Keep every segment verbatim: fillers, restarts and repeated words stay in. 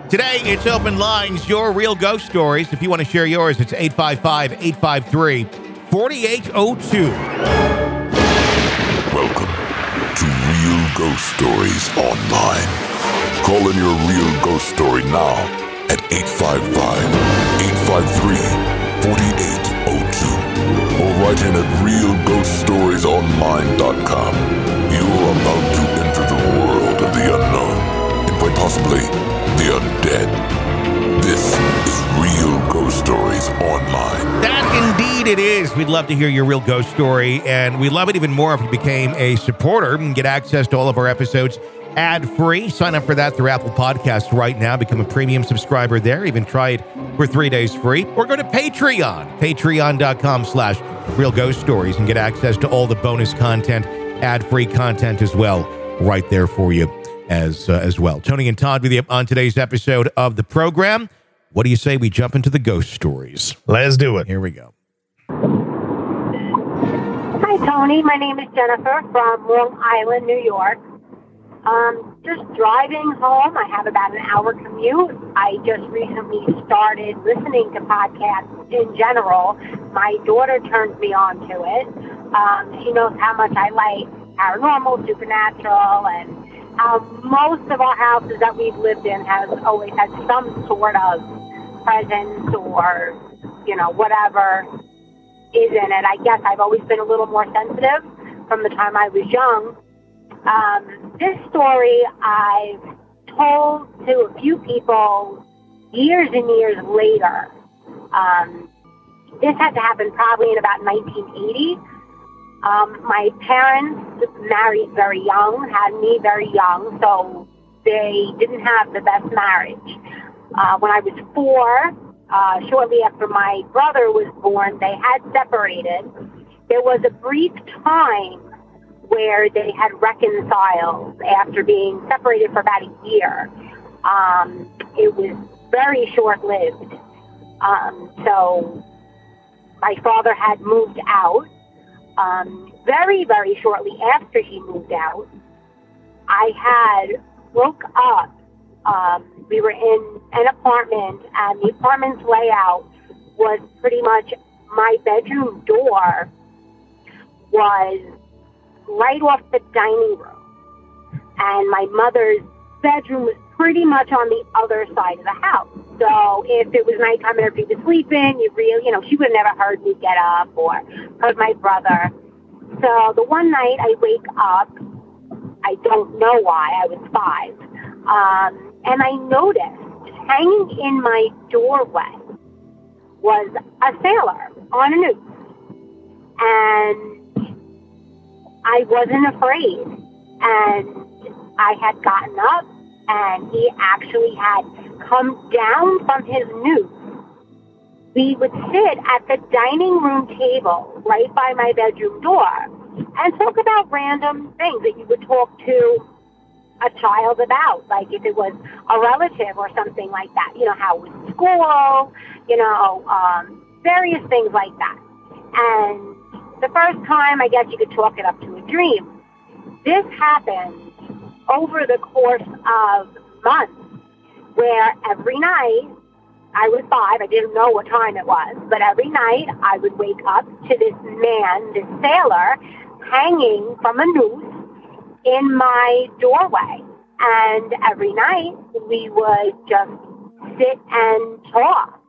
Today, it's Open Lines, your real ghost stories. If you want to share yours, it's eight five five, eight five three, four eight zero two. Welcome to Real Ghost Stories Online. Call in your real ghost story now at eight five five, eight five three, four eight zero two or write in at real ghost stories online dot com. You're about to enter the world of the unknown and quite possibly the undead. This is Real Ghost Stories Online. That indeed it is. We'd love to hear your real ghost story, and we'd love it even more if you became a supporter and get access to all of our episodes ad-free. Sign up for that through Apple Podcasts right now. Become a premium subscriber there. Even try it for three days free. Or go to Patreon, patreon.com slash Real Ghost Stories, and get access to all the bonus content, ad-free content as well, right there for you as uh, as well. Tony and Todd with you on today's episode of the program. What do you say we jump into the ghost stories? Let's do it. Here we go. Hi, Tony. My name is Jennifer from Long Island, New York. Um, just driving home. I have about an hour commute. I just recently started listening to podcasts in general. My daughter turns me on to it. Um, she knows how much I like paranormal, supernatural, and how most of our houses that we've lived in has always had some sort of presence or, you know, whatever is in it. I guess I've always been a little more sensitive from the time I was young. Um, this story I've told to a few people years and years later. Um, this had to happen probably in about nineteen eighty. Um, my parents married very young, had me very young, so they didn't have the best marriage. Uh, when I was four, uh, shortly after my brother was born, they had separated. There was a brief time where they had reconciled after being separated for about a year. Um, it was very short-lived. Um, so my father had moved out. Um, very, very shortly after he moved out, I had woke up. Um, we were in an apartment, and the apartment's layout was pretty much my bedroom door was right off the dining room, and my mother's bedroom was pretty much on the other side of the house. So if it was nighttime and everybody was sleeping, you really, you know, she would have never heard me get up or heard my brother. So the one night I wake up, I don't know why, I was five, um, and I noticed hanging in my doorway was a sailor on a noose, and I wasn't afraid, and I had gotten up, and he actually had come down from his noose. We would sit at the dining room table right by my bedroom door and talk about random things that you would talk to a child about, like if it was a relative or something like that, you know, how it was school, you know, um, various things like that. And the first time, I guess you could chalk it up to a dream. This happened over the course of months, where every night, I was five, I didn't know what time it was, but every night I would wake up to this man, this sailor, hanging from a noose in my doorway. And every night we would just sit and talk.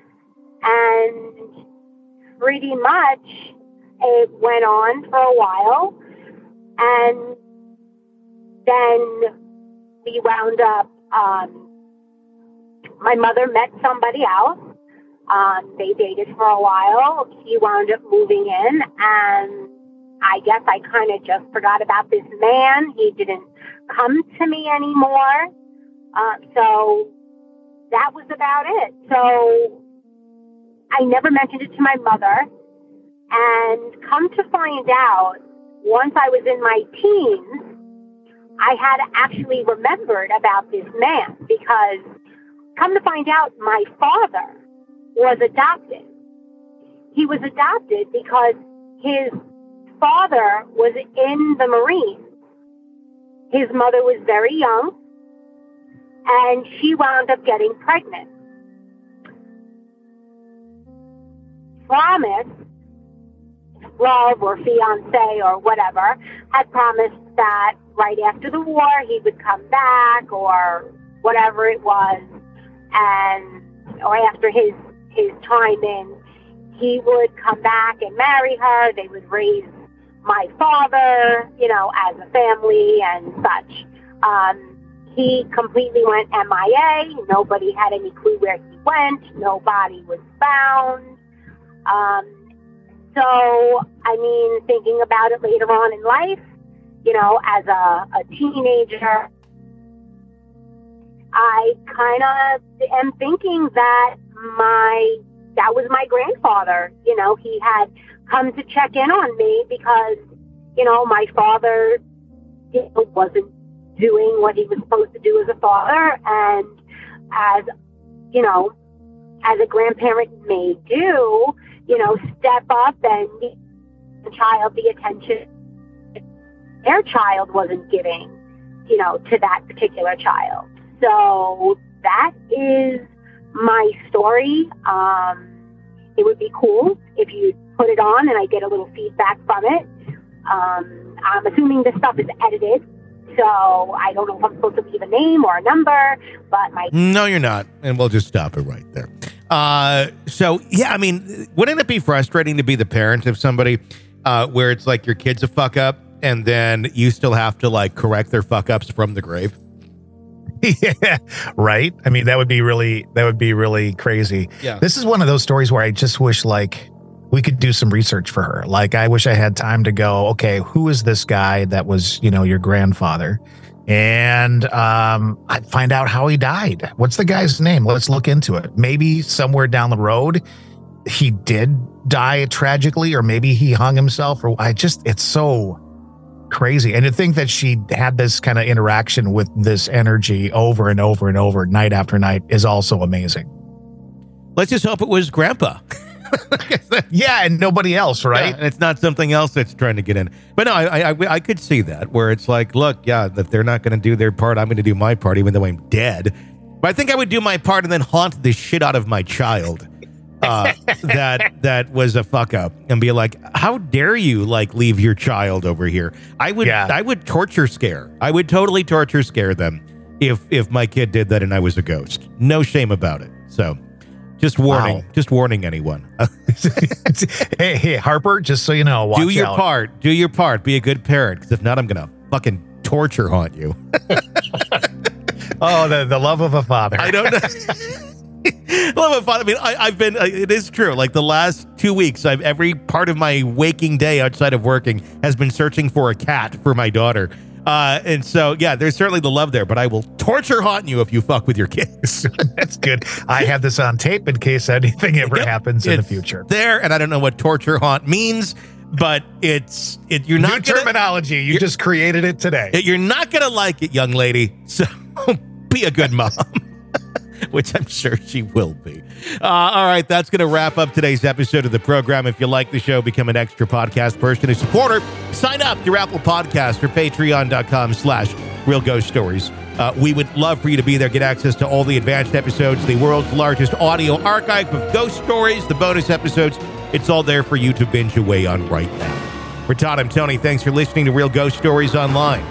And pretty much it went on for a while, and then we wound up, um, my mother met somebody else. Um, they dated for a while. He wound up moving in, and I guess I kind of just forgot about this man. He didn't come to me anymore. Uh, so that was about it. So I never mentioned it to my mother. And come to find out, once I was in my teens, I had actually remembered about this man, because come to find out, my father was adopted. He was adopted because his father was in the Marines. His mother was very young, and she wound up getting pregnant. Promised, love or fiance or whatever, had promised that right after the war he would come back or whatever it was, and or after his his time in, he would come back and marry her. They would raise my father, you know, as a family and such. Um, he completely went M I A. Nobody had any clue where he went. Nobody was found. Um, so, I mean, thinking about it later on in life, you know, as a, a teenager, I kind of am thinking that my, that was my grandfather. You know, he had come to check in on me because, you know, my father, you know, wasn't doing what he was supposed to do as a father, and as, you know, as a grandparent may do, you know, step up and give the child the attention their child wasn't giving, you know, to that particular child. So that is my story. Um, it would be cool if you put it on and I get a little feedback from it. Um, I'm assuming this stuff is edited, so I don't know if I'm supposed to leave a name or a number, but my... No, you're not. And we'll just stop it right there. Uh, so, yeah, I mean, wouldn't it be frustrating to be the parent of somebody uh, where it's like your kid's a fuck up and then you still have to like correct their fuck ups from the grave? Yeah, right. I mean, that would be really, that would be really crazy. Yeah. This is one of those stories where I just wish like we could do some research for her. Like, I wish I had time to go, okay, who is this guy that was, you know, your grandfather? And um, I'd find out how he died. What's the guy's name? Let's look into it. Maybe somewhere down the road, he did die tragically, or maybe he hung himself, or I just, it's so crazy. And to think that she had this kind of interaction with this energy over and over and over, night after night, is also amazing. Let's just hope it was Grandpa. Yeah, and nobody else, right? Yeah, and it's not something else that's trying to get in. But no, I, I, I could see that, where it's like, look, yeah, if they're not going to do their part, I'm going to do my part, even though I'm dead. But I think I would do my part and then haunt the shit out of my child. Uh, that that was a fuck up, and be like, how dare you like leave your child over here? I would Yeah. I would torture scare. I would totally torture scare them if if my kid did that and I was a ghost. No shame about it. So just warning, Wow. just warning anyone. hey, hey, Harper, just so you know, watch do your out. part. Do your part. Be a good parent, because if not, I'm gonna fucking torture haunt you. Oh, the, the love of a father. I don't know. Love of fun. I mean, I, I've been, uh, it is true. Like the last two weeks, I've every part of my waking day outside of working has been searching for a cat for my daughter. Uh, and so, yeah, there's certainly the love there, but I will torture haunt you if you fuck with your kids. That's good. I have this on tape in case anything ever Yep. happens in the It's future. there, and I don't know what torture haunt means, but it's, it, you're New not gonna, terminology. You you're- just created it today. you're not going to like it, young lady. So be a good mom. Which I'm sure she will be. Uh, all right, that's going to wrap up today's episode of the program. If you like the show, become an extra podcast person, a supporter. Sign up through Apple Podcasts or patreon.com slash Real Ghost Stories. Uh, we would love for you to be there, get access to all the advanced episodes, the world's largest audio archive of ghost stories, the bonus episodes. It's all there for you to binge away on right now. For Todd, I'm Tony. Thanks for listening to Real Ghost Stories Online.